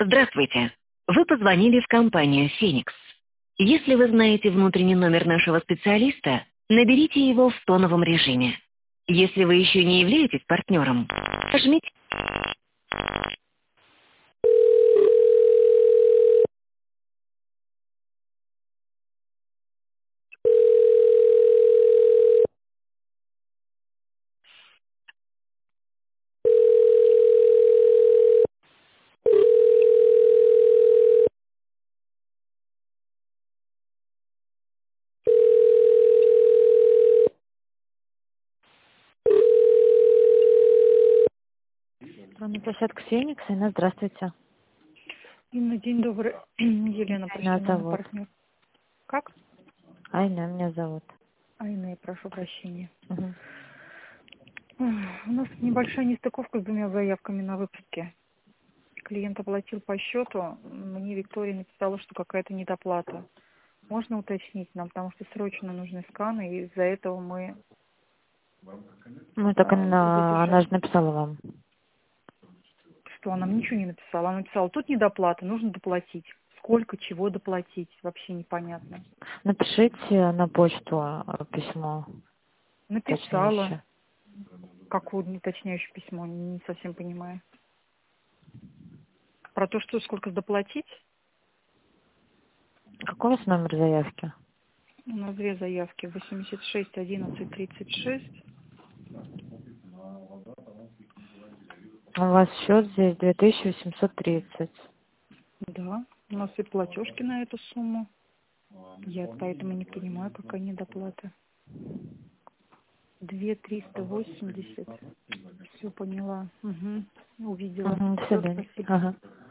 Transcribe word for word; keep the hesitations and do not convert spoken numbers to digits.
Здравствуйте. Вы позвонили в компанию «Феникс». Если вы знаете внутренний номер нашего специалиста, наберите его в тоновом режиме. Если вы еще не являетесь партнером, нажмите. На площадку Феникс. Инна, здравствуйте. Инна, день добрый. Елена, Меня пришли номер зовут. партнер. Как? Айна меня зовут. Айна, я прошу прощения. Угу. У нас небольшая нестыковка с двумя заявками на выпуске. Клиент оплатил по счету. Мне Виктория написала, что какая-то недоплата. Можно уточнить нам, потому что срочно нужны сканы, и из-за этого мы Ну, так а, она, она задержали. же написала вам. Что, она мне ничего не написала. Она написала, тут недоплата, нужно доплатить. Сколько, чего доплатить, вообще непонятно. Напишите на почту э, письмо Написала. уточняющее. Какое уточняющее письмо, не совсем понимаю. Про то, что сколько доплатить. Какой у вас номер заявки? У нас две заявки. восемьдесят шесть одиннадцать тридцать шесть. У вас счет здесь две тысячи восемьсот тридцать. Да. У нас и платежки на эту сумму. Я поэтому не понимаю, какая недоплата. Две триста восемьдесят. Все поняла. Угу. Увидела. Угу, до Все, свидания. спасибо. Ага.